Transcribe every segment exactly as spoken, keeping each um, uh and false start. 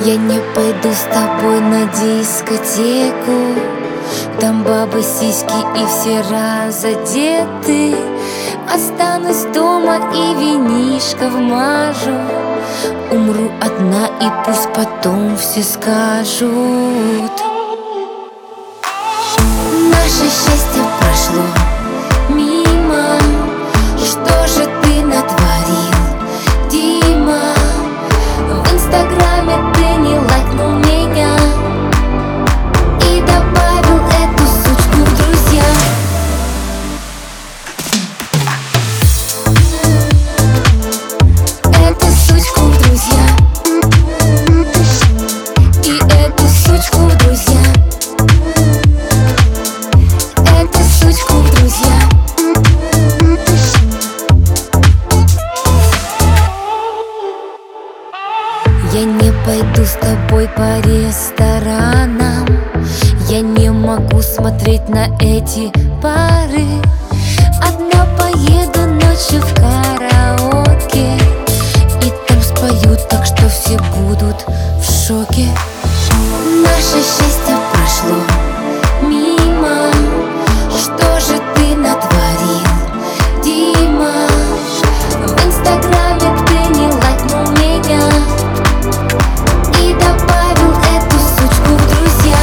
Я не пойду с тобой на дискотеку, там бабы, сиськи и все разодеты. Останусь дома и винишко вмажу. Умру одна, и пусть потом все скажут: наше счастье прошло мимо. Что же ты натворил, Дима? В инстаграме ты не лайкнул меня и добавил эту сучку в друзья. Эту сучку в друзья. И эту сучку в друзья. Эту сучку в друзья. Я не пойду с тобой по ресторанам. Я не могу смотреть на эти пары. Одна поеду ночью в караоке, и там спою так, что все будут в шоке. Наше счастье прошло мимо. Что же ты натворил, Дима? В инстаграме ты не лайкнул меня и добавил эту сучку в друзья.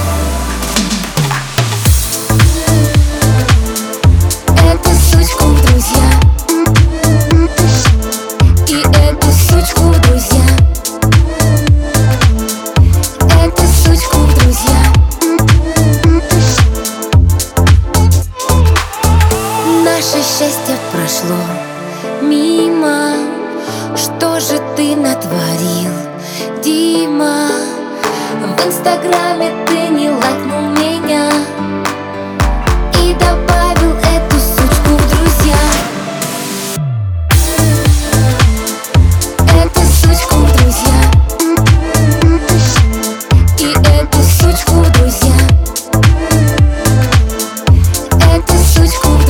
Эту сучку в друзья. И эту сучку в друзья. Эту сучку в друзья. Наше счастье прошло мимо. Что же ты натворил, Дима? В инстаграме ты не лайкнул меня и добавил эту сучку в друзья. Эту сучку в друзья. И эту сучку в друзья. Эту сучку в друзья.